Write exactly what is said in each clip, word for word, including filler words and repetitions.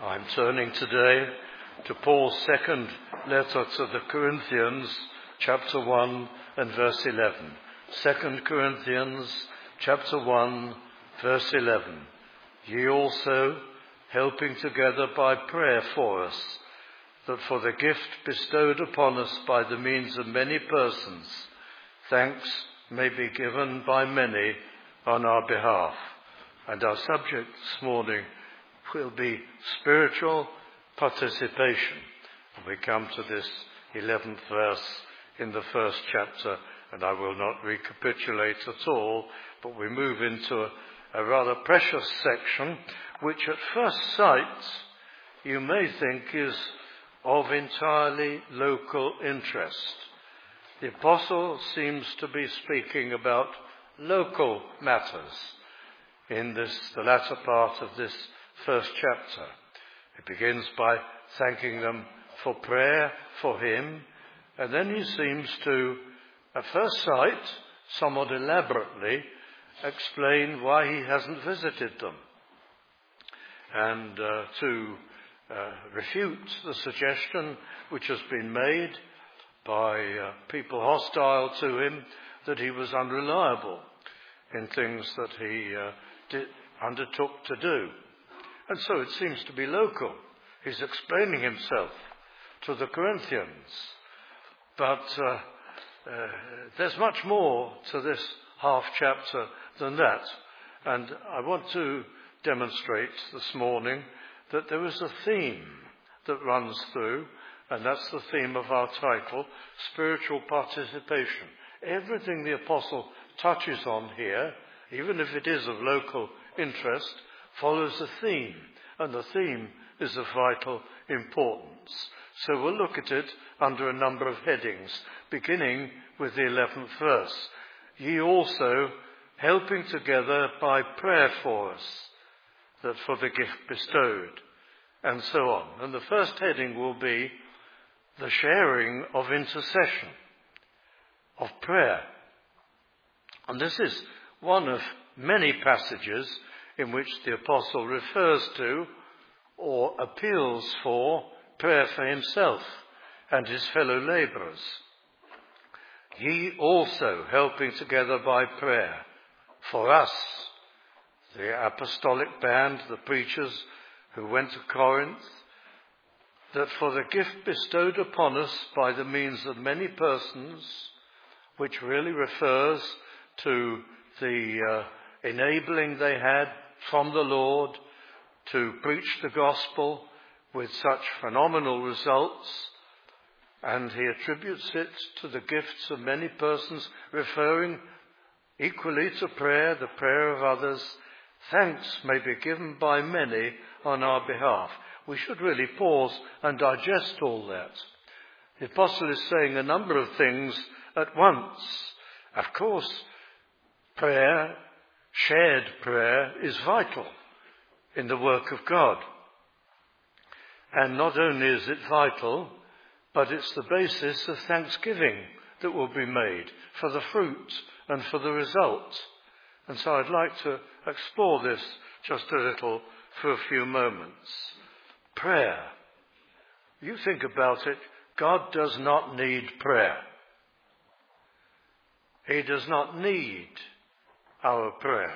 I'm turning today to Paul's second letter to the Corinthians, chapter one and verse eleven. Second Corinthians, chapter one, verse eleven. Ye also, helping together by prayer for us, that for the gift bestowed upon us by the means of many persons, thanks may be given by many on our behalf. And our subject this morning will be spiritual participation. We come to this eleventh verse in the first chapter, and I will not recapitulate at all, but we move into a, a rather precious section, which at first sight you may think is of entirely local interest. The apostle seems to be speaking about local matters in this, the latter part of this first chapter. He begins by thanking them for prayer for him, and then he seems to, at first sight, somewhat elaborately, explain why he hasn't visited them, and uh, to uh, refute the suggestion which has been made by uh, people hostile to him that he was unreliable in things that he uh, did, undertook to do. And so it seems to be local. He's explaining himself to the Corinthians. But uh, uh, there's much more to this half chapter than that. And I want to demonstrate this morning that there is a theme that runs through, and that's the theme of our title, Spiritual Participation. Everything the apostle touches on here, even if it is of local interest, follows a theme, and the theme is of vital importance. So we'll look at it under a number of headings, beginning with the eleventh verse. Ye also, helping together by prayer for us, that for the gift bestowed, and so on. And the first heading will be the sharing of intercession, of prayer. And this is one of many passages in which the apostle refers to or appeals for prayer for himself and his fellow labourers. Ye also, helping together by prayer for us, the apostolic band, the preachers who went to Corinth, that for the gift bestowed upon us by the means of many persons, which really refers to the uh, enabling they had from the Lord to preach the gospel with such phenomenal results, and he attributes it to the gifts of many persons, referring equally to prayer, the prayer of others. Thanks may be given by many on our behalf. We should really pause and digest all that. The apostle is saying a number of things at once. Of course, prayer, shared prayer, is vital in the work of God. And not only is it vital, but it's the basis of thanksgiving that will be made for the fruit and for the result. And so I'd like to explore this just a little for a few moments. Prayer. You think about it, God does not need prayer. He does not need our prayer.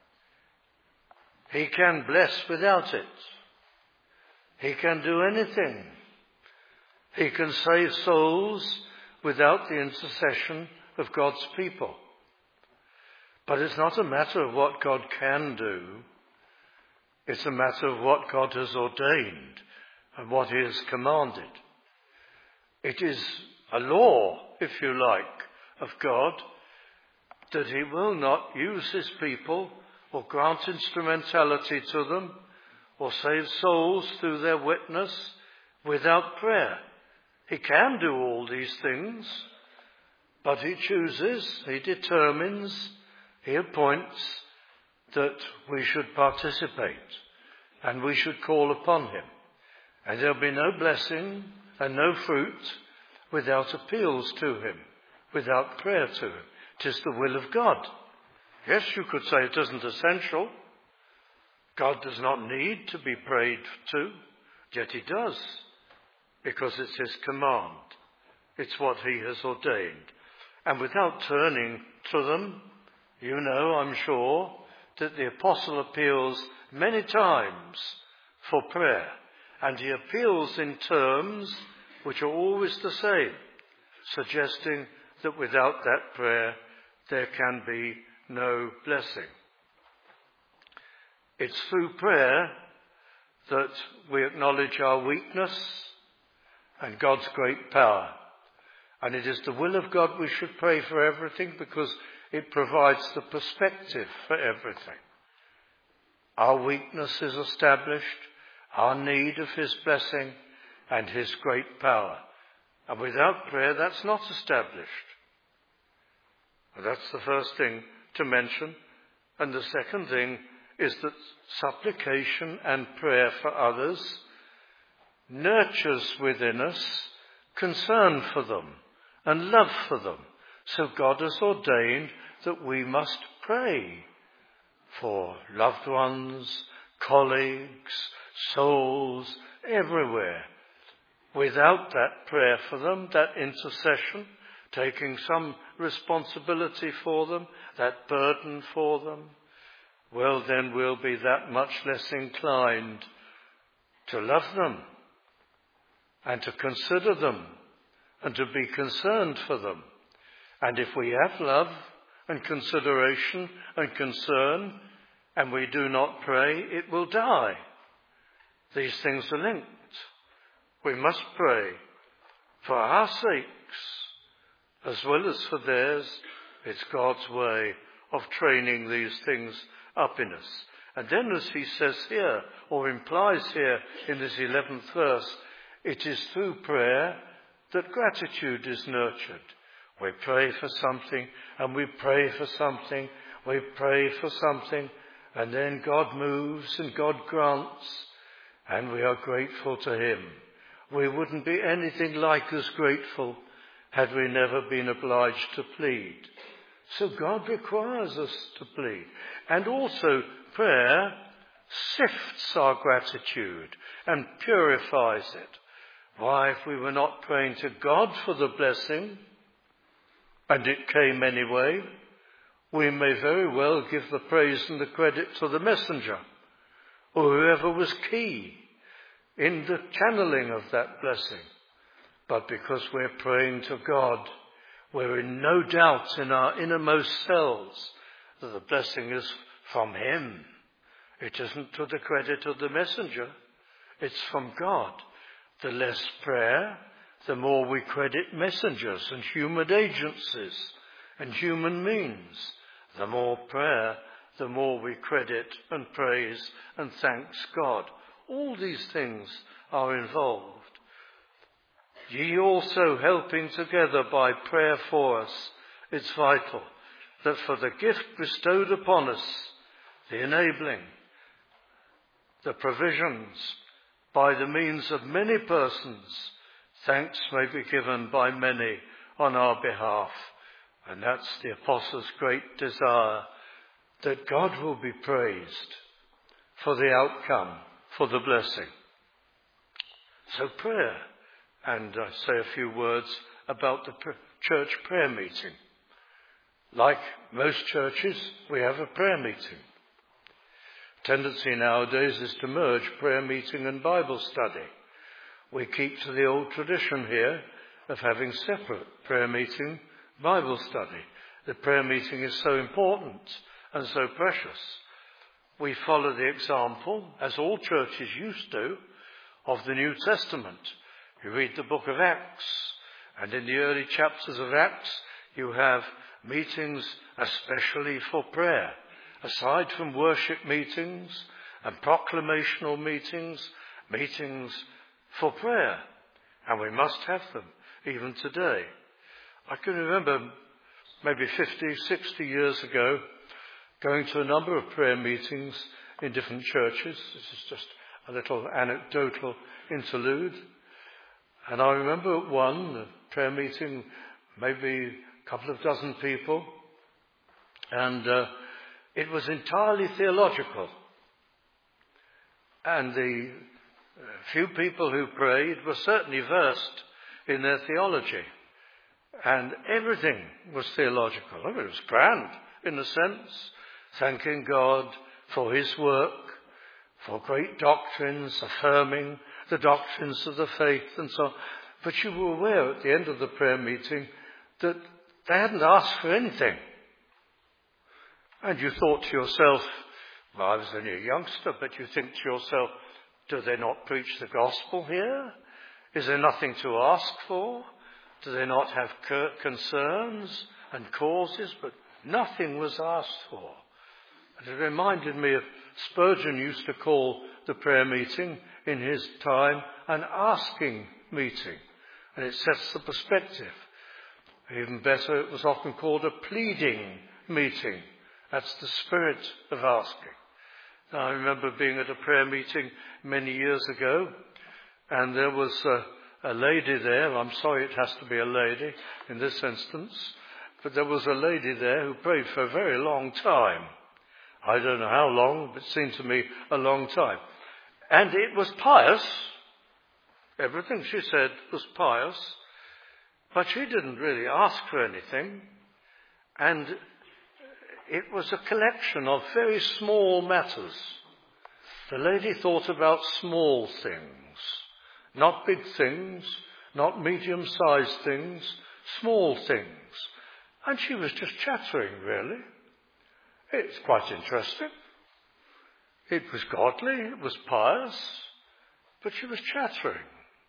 He can bless without it. He can do anything. He can save souls without the intercession of God's people. But it's not a matter of what God can do. It's a matter of what God has ordained and what he has commanded. It is a law, if you like, of God that he will not use his people or grant instrumentality to them or save souls through their witness without prayer. He can do all these things, but he chooses, he determines, he appoints that we should participate and we should call upon him. And there'll be no blessing and no fruit without appeals to him, without prayer to him. It is the will of God. Yes, you could say it isn't essential. God does not need to be prayed to, yet he does, because it's his command. It's what he has ordained. And without turning to them, you know, I'm sure, that the apostle appeals many times for prayer. And he appeals in terms which are always the same, suggesting that without that prayer there can be no blessing. It's through prayer that we acknowledge our weakness and God's great power. And it is the will of God we should pray for everything, because it provides the perspective for everything. Our weakness is established, our need of his blessing and his great power. And without prayer, that's not established. And that's the first thing to mention. And the second thing is that supplication and prayer for others nurtures within us concern for them and love for them. So God has ordained that we must pray for loved ones, colleagues, souls, everywhere. Without that prayer for them, that intercession, taking some responsibility for them, that burden for them, well, then we'll be that much less inclined to love them and to consider them and to be concerned for them. And if we have love and consideration and concern and we do not pray, it will die. These things are linked. We must pray for our sakes as well as for theirs. It's God's way of training these things up in us. And then, as he says here, or implies here in this eleventh verse, it is through prayer that gratitude is nurtured. We pray for something, and we pray for something, we pray for something, and then God moves and God grants, and we are grateful to him. We wouldn't be anything like as grateful had we never been obliged to plead. So God requires us to plead. And also prayer sifts our gratitude and purifies it. Why, if we were not praying to God for the blessing, and it came anyway, we may very well give the praise and the credit to the messenger, or whoever was key in the channeling of that blessing. But because we're praying to God, we're in no doubt in our innermost selves that the blessing is from him. It isn't to the credit of the messenger. It's from God. The less prayer, the more we credit messengers and human agencies and human means. The more prayer, the more we credit and praise and thanks God. All these things are involved. Ye also helping together by prayer for us. It's vital that for the gift bestowed upon us, the enabling, the provisions, by the means of many persons, thanks may be given by many on our behalf. And that's the apostle's great desire, that God will be praised for the outcome, for the blessing. So prayer. And I say a few words about the church prayer meeting. Like most churches, we have a prayer meeting. Tendency nowadays is to merge prayer meeting and Bible study. We keep to the old tradition here of having separate prayer meeting, Bible study. The prayer meeting is so important and so precious. We follow the example, as all churches used to, of the New Testament. You read the book of Acts, and in the early chapters of Acts, you have meetings especially for prayer. Aside from worship meetings and proclamational meetings, meetings for prayer. And we must have them, even today. I can remember maybe fifty, sixty years ago, going to a number of prayer meetings in different churches. This is just a little anecdotal interlude. And I remember at one, the prayer meeting, maybe a couple of dozen people, and uh, it was entirely theological. And the few people who prayed were certainly versed in their theology. And everything was theological. I mean, it was grand, in a sense, thanking God for his work, for great doctrines, affirming the doctrines of the faith and so on. But you were aware at the end of the prayer meeting that they hadn't asked for anything. And you thought to yourself, well, I was only a youngster, but you think to yourself, do they not preach the gospel here? Is there nothing to ask for? Do they not have concerns and causes? But nothing was asked for. And it reminded me of Spurgeon used to call the prayer meeting in his time an asking meeting. And it sets the perspective. Even better, it was often called a pleading meeting. That's the spirit of asking. Now, I remember being at a prayer meeting many years ago, and there was a, a lady there. I'm sorry it has to be a lady in this instance, but there was a lady there who prayed for a very long time. I don't know how long, but it seemed to me a long time. And it was pious. Everything she said was pious, but she didn't really ask for anything. And it was a collection of very small matters. The lady thought about small things, not big things, not medium-sized things, small things. And she was just chattering, really. It's quite interesting. It was godly, it was pious, but she was chattering.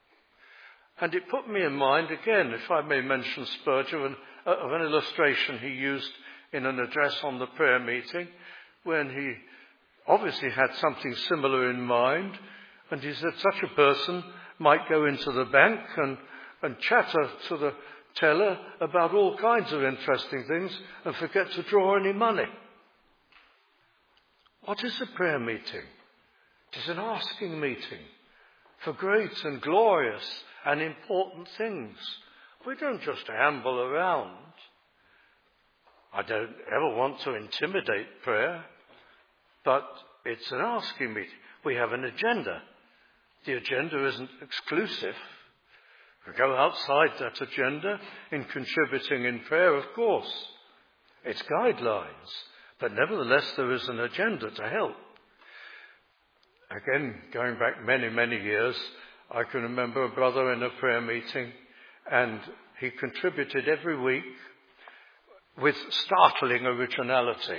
And it put me in mind, again, if I may mention Spurgeon, of an illustration he used in an address on the prayer meeting, when he obviously had something similar in mind, and he said such a person might go into the bank and, and chatter to the teller about all kinds of interesting things and forget to draw any money. What is a prayer meeting? It is an asking meeting for great and glorious and important things. We don't just amble around. I don't ever want to intimidate prayer, but it's an asking meeting. We have an agenda. The agenda isn't exclusive. We go outside that agenda in contributing in prayer, of course. It's guidelines, but nevertheless there is an agenda to help. Again, going back many, many years, I can remember a brother in a prayer meeting, and he contributed every week with startling originality.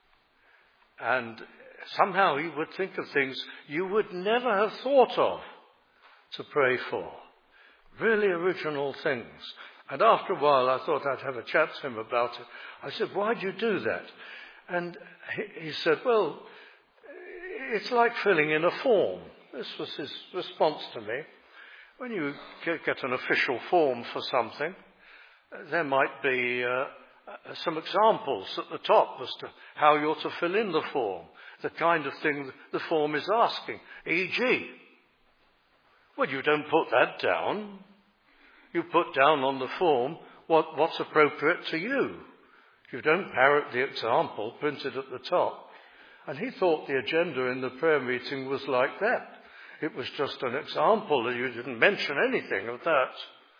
And somehow he would think of things you would never have thought of to pray for. Really original things. And after a while I thought I'd have a chat to him about it. I said, why do you do that? And he, he said, well, it's like filling in a form. This was his response to me. When you get an official form for something, there might be uh, some examples at the top as to how you're to fill in the form, the kind of thing the form is asking, for example. Well, you don't put that down. You put down on the form what, what's appropriate to you. You don't parrot the example printed at the top. And he thought the agenda in the prayer meeting was like that. It was just an example, and you didn't mention anything of that.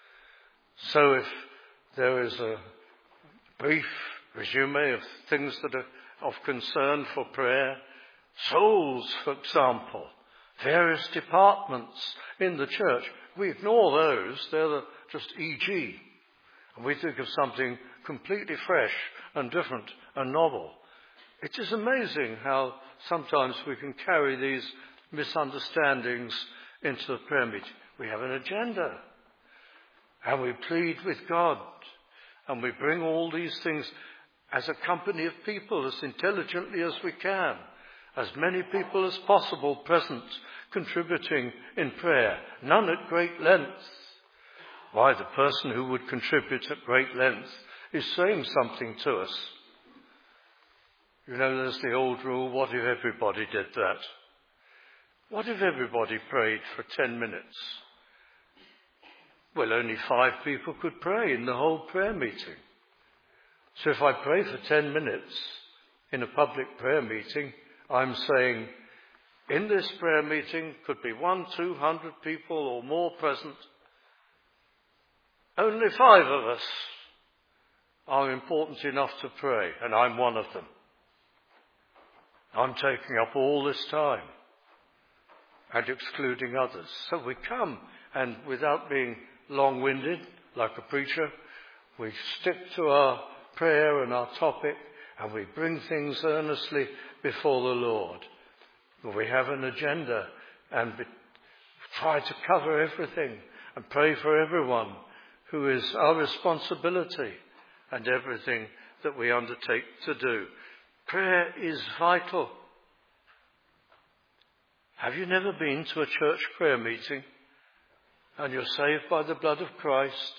So if there is a brief resume of things that are of concern for prayer, souls, for example, various departments in the church, we ignore those. They're the, just for example. And we think of something completely fresh and different and novel. It is amazing how sometimes we can carry these misunderstandings into the prayer meeting. We have an agenda, and we plead with God, and we bring all these things as a company of people as intelligently as we can, as many people as possible present, contributing in prayer, none at great length. Why, the person who would contribute at great length is saying something to us. You know, there's the old rule, what if everybody did that? What if everybody prayed for ten minutes? Well, only five people could pray in the whole prayer meeting. So if I pray for ten minutes in a public prayer meeting, I'm saying, In this prayer meeting could be one, two hundred people or more present. Only five of us are important enough to pray, and I'm one of them. I'm taking up all this time and excluding others. So we come, and without being long-winded like a preacher, we stick to our prayer and our topic, and we bring things earnestly before the Lord. We have an agenda and be, try to cover everything and pray for everyone who is our responsibility and everything that we undertake to do. Prayer is vital. Have you never been to a church prayer meeting and you're saved by the blood of Christ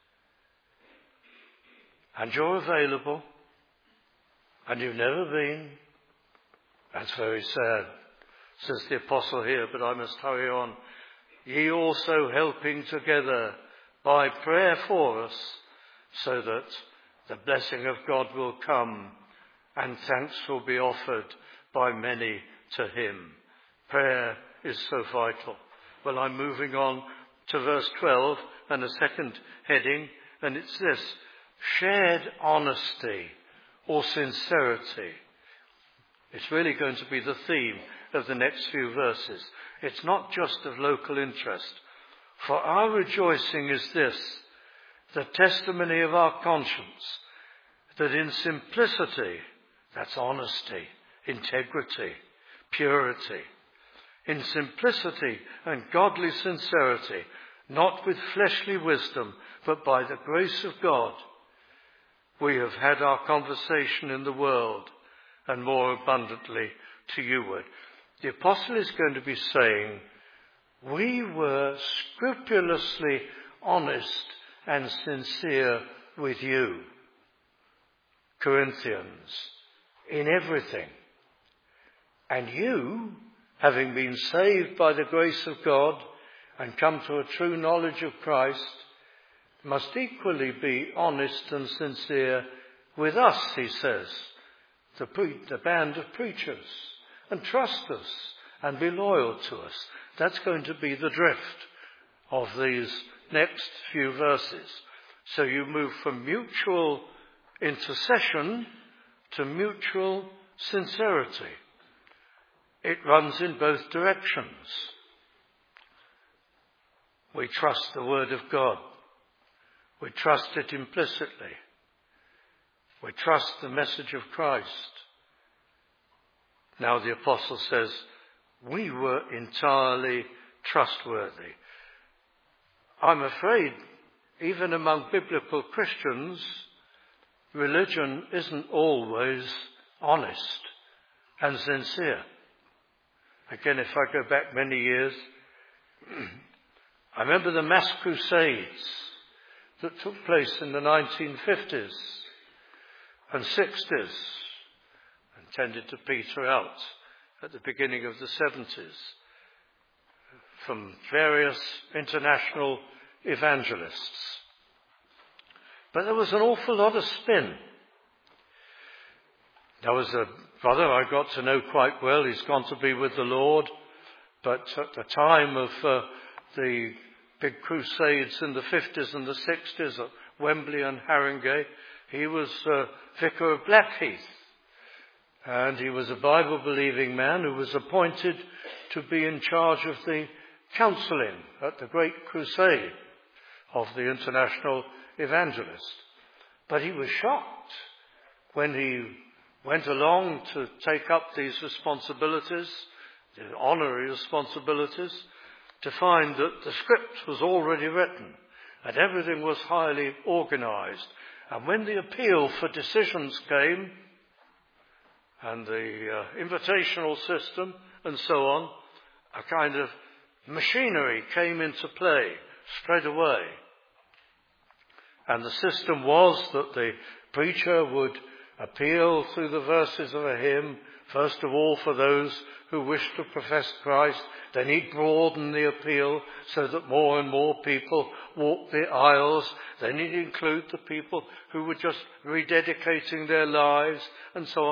and you're available and you've never been? That's very sad, says the apostle here, but I must hurry on. Ye also helping together by prayer for us, so that the blessing of God will come and thanks will be offered by many to him. Prayer is so vital. Well, I'm moving on to verse twelve and a second heading, and it's this: shared honesty or sincerity. It's really going to be the theme of the next few verses. It's not just of local interest. For our rejoicing is this, the testimony of our conscience, that in simplicity, that's honesty, integrity, purity, in simplicity and godly sincerity, not with fleshly wisdom, but by the grace of God, we have had our conversation in the world, and more abundantly to youward. The apostle is going to be saying, we were scrupulously honest and sincere with you, Corinthians, in everything. And you, having been saved by the grace of God and come to a true knowledge of Christ, must equally be honest and sincere with us, he says, the, pre- the band of preachers, and trust us and be loyal to us. That's going to be the drift of these next few verses. So you move from mutual intercession to mutual sincerity. It runs in both directions. We trust the word of God. We trust it implicitly. We trust the message of Christ. Now the apostle says, we were entirely trustworthy. I'm afraid, even among biblical Christians, religion isn't always honest and sincere. Again, if I go back many years, I remember the mass crusades that took place in the nineteen fifties and sixties and tended to peter out at the beginning of the seventies from various international evangelists. But there was an awful lot of spin. There was a brother I got to know quite well. He's gone to be with the Lord. But at the time of uh, the big crusades in the fifties and the sixties at Wembley and Haringey, he was uh, vicar of Blackheath. And he was a Bible-believing man who was appointed to be in charge of the counselling at the great crusade of the international evangelist. But he was shocked when he went along to take up these responsibilities, the honorary responsibilities, to find that the script was already written and everything was highly organised. And when the appeal for decisions came, and the uh, invitational system and so on, a kind of machinery came into play straight away. And the system was that the preacher would appeal through the verses of a hymn, first of all for those who wished to profess Christ. Then he'd broaden the appeal so that more and more people walked the aisles. Then he'd include the people who were just rededicating their lives and so on.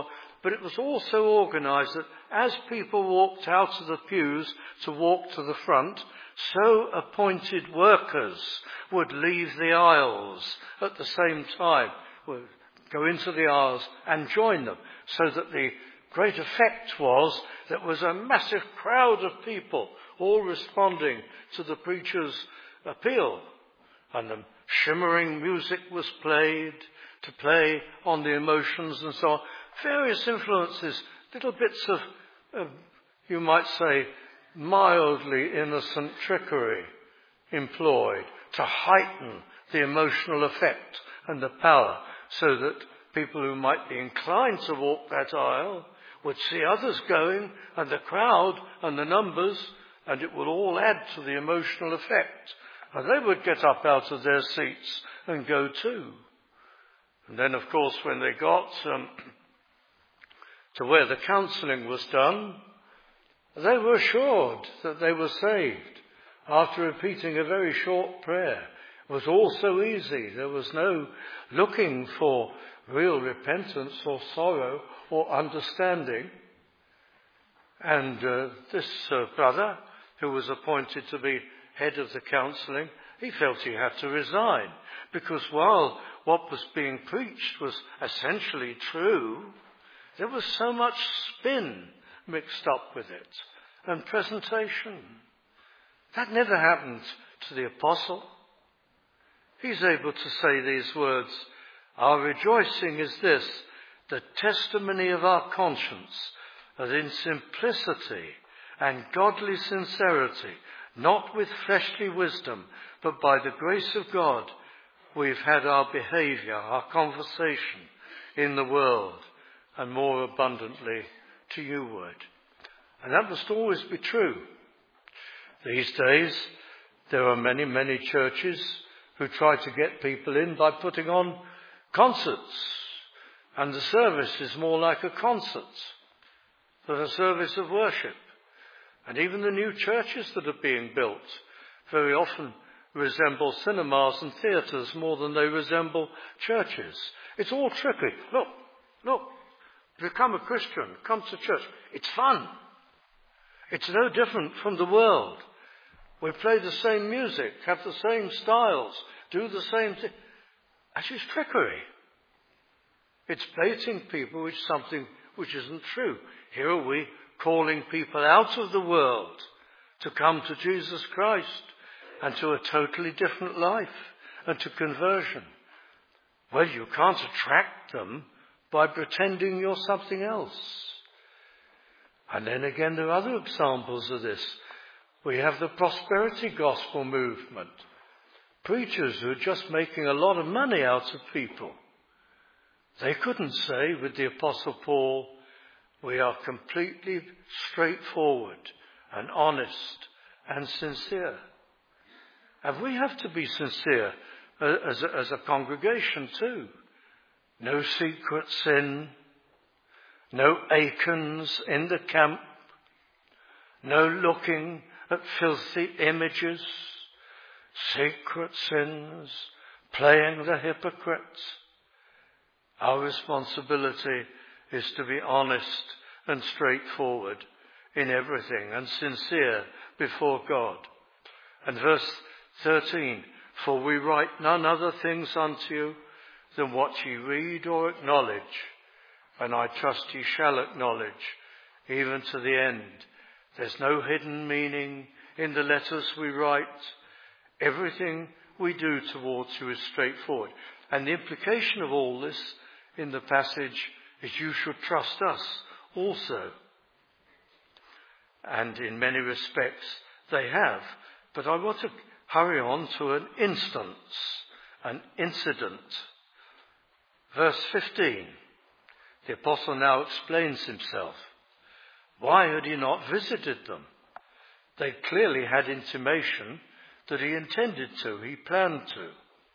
But it was also organised that as people walked out of the pews to walk to the front, so appointed workers would leave the aisles at the same time, would go into the aisles and join them, so that the great effect was there was a massive crowd of people all responding to the preacher's appeal. And the shimmering music was played to play on the emotions and so on. Various influences, little bits of, of, you might say, mildly innocent trickery employed to heighten the emotional effect and the power, so that people who might be inclined to walk that aisle would see others going, and the crowd and the numbers, and it would all add to the emotional effect. And they would get up out of their seats and go too. And then, of course, when they got um, to where the counselling was done, they were assured that they were saved after repeating a very short prayer. It was all so easy. There was no looking for real repentance or sorrow or understanding. And uh, this uh, brother, who was appointed to be head of the counselling, he felt he had to resign, because while what was being preached was essentially true, there was so much spin mixed up with it and presentation. That never happened to the apostle. He's able to say these words, "Our rejoicing is this, the testimony of our conscience, that in simplicity and godly sincerity, not with fleshly wisdom, but by the grace of God, we've had our behaviour, our conversation in the world, and more abundantly to youward." And that must always be true. These days, there are many, many churches who try to get people in by putting on concerts. And the service is more like a concert than a service of worship. And even the new churches that are being built very often resemble cinemas and theatres more than they resemble churches. It's all trickery. Look, look, become a Christian, come to church. It's fun. It's no different from the world. We play the same music, have the same styles, do the same thing. Actually, it's trickery. It's baiting people with something which isn't true. Here are we calling people out of the world to come to Jesus Christ and to a totally different life and to conversion. Well, you can't attract them by pretending you're something else. And then again, there are other examples of this. We have the prosperity gospel movement. Preachers who are just making a lot of money out of people. They couldn't say with the Apostle Paul, we are completely straightforward and honest and sincere. And we have to be sincere as a, as a congregation too. No secret sin, no Achans in the camp, no looking at filthy images, secret sins, playing the hypocrites. Our responsibility is to be honest and straightforward in everything and sincere before God. And verse thirteen, for we write none other things unto you than what ye read or acknowledge, and I trust ye shall acknowledge even to the end. There's no hidden meaning in the letters we write. Everything we do towards you is straightforward. And the implication of all this in the passage is you should trust us also. And in many respects they have. But I want to hurry on to an instance, an incident. Verse fifteen. The apostle now explains himself. Why had he not visited them? They clearly had intimation that he intended to, he planned to.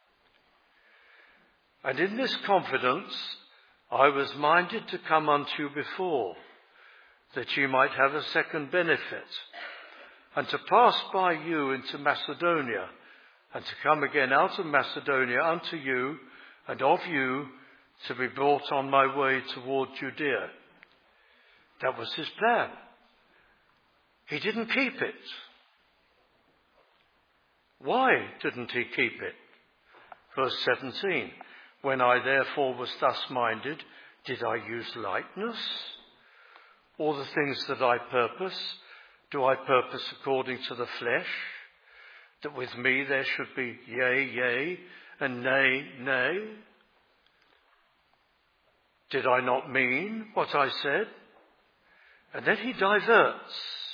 And in this confidence I was minded to come unto you before, that ye might have a second benefit, and to pass by you into Macedonia, and to come again out of Macedonia unto you, and of you to be brought on my way toward Judea. That was his plan. He didn't keep it. Why didn't he keep it? Verse seventeen, when I therefore was thus minded, did I use lightness? All the things that I purpose, do I purpose according to the flesh? That with me there should be yea, yea, and nay, nay? Did I not mean what I said? And then he diverts.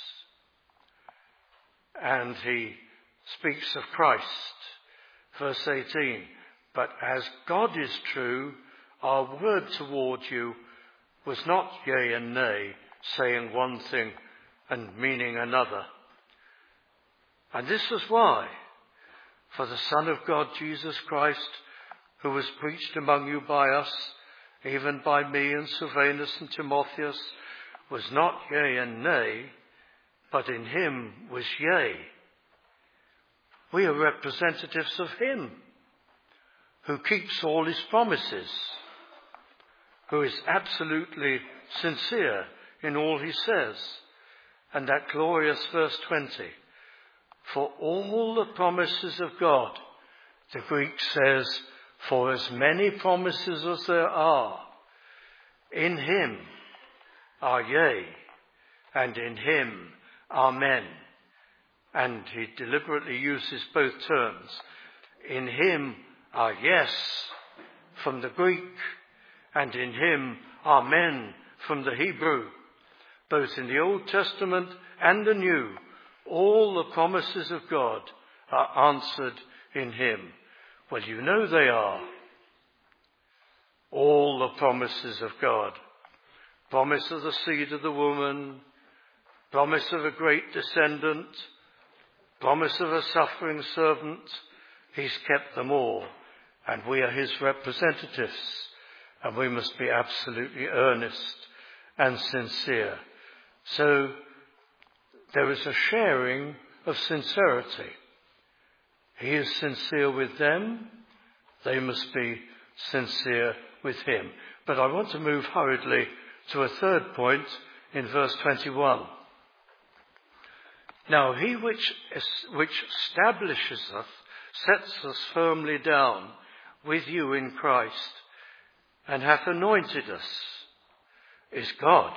And he speaks of Christ. Verse eighteen, but as God is true, our word toward you was not yea and nay, saying one thing and meaning another. And this was why, for the Son of God, Jesus Christ, who was preached among you by us, even by me and Silvanus and Timotheus, was not yea and nay, but in him was yea. We are representatives of him, who keeps all his promises, who is absolutely sincere in all he says. And that glorious verse twenty, for all the promises of God, the Greek says, for as many promises as there are, in him are yea, and in him amen. And he deliberately uses both terms. In him are yes from the Greek, and in him amen from the Hebrew. Both in the Old Testament and the New, all the promises of God are answered in him. Well, you know they are. All the promises of God. Promise of the seed of the woman, promise of a great descendant, promise of a suffering servant. He's kept them all, and we are his representatives, and we must be absolutely earnest and sincere. So there is a sharing of sincerity. He is sincere with them, they must be sincere with him. But I want to move hurriedly to a third point in verse twenty-one. Now he which, which establishes us, sets us firmly down with you in Christ, and hath anointed us, is God,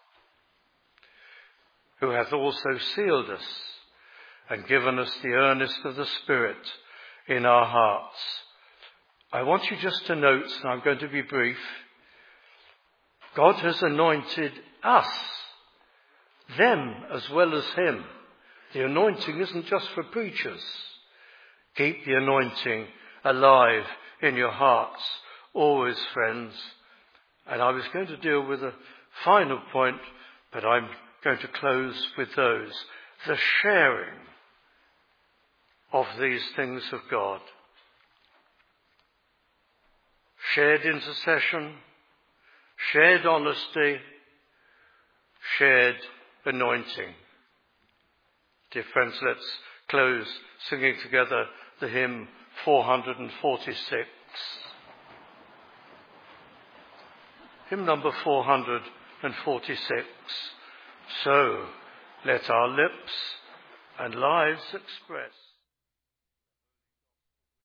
who hath also sealed us, and given us the earnest of the Spirit in our hearts. I want you just to note, and I'm going to be brief, God has anointed us, them as well as him. The anointing isn't just for preachers. Keep the anointing alive in your hearts, always, friends. And I was going to deal with a final point, but I'm going to close with those. The sharing of these things of God. Shared intercession, shared honesty, shared anointing. Dear friends, let's close singing together the hymn four hundred forty-six. Hymn number four hundred forty-six. So let our lips and lives express